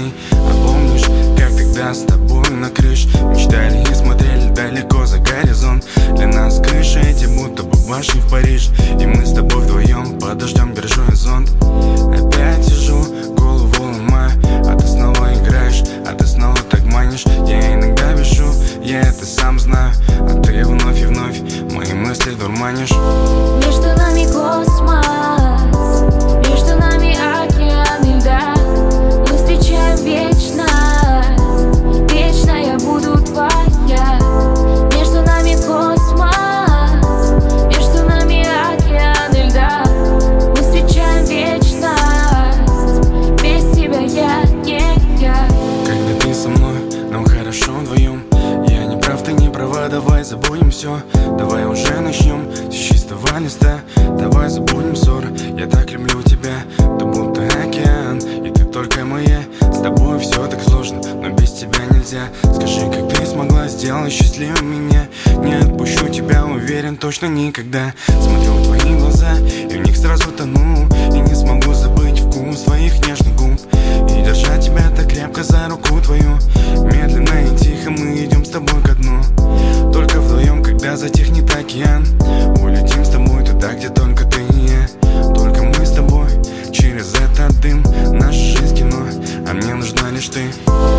ней. А помнишь, как тогда с тобой на крыше мечтали и смотрели далеко за горизонт? Для нас крыши эти будто бы башни в Париже, и мы с тобой вдвоем под дождем держу зонт. Опять сижу, голову ломаю, а ты снова играешь, а ты снова так манишь. Я иногда бешу, я это сам знаю, а ты вновь и вновь мои мысли дурманишь. Между нами космос, между нами океан и льда. Мы встречаем вечность, вечно я буду твоя. Между нами космос, между нами океан и льда. Мы встречаем вечность, без тебя я не я. Когда ты со мной, нам хорошо вдвоем. Я не прав, ты не права, давай забудем все. Давай уже начнем с чистого листа. Давай забудем ссор, я так люблю тебя. Ты будто океан, и ты только моя. С тобой все так сложно, но без тебя нельзя. Скажи, как ты смогла сделать счастливым меня? Не отпущу тебя, уверен, точно никогда. Смотрю в твои глаза, и в них сразу тону. И не смогу забыть вкус твоих нежных губ. И держать тебя так крепко за руку твою. Медленно и тихо мы идем с тобой ко дну. Только вдвоем, когда затихнет океан, улетим с тобой туда, где только ты и я. Только мы с тобой, через этот дым наша жизнь кино, а мне нужна лишь ты.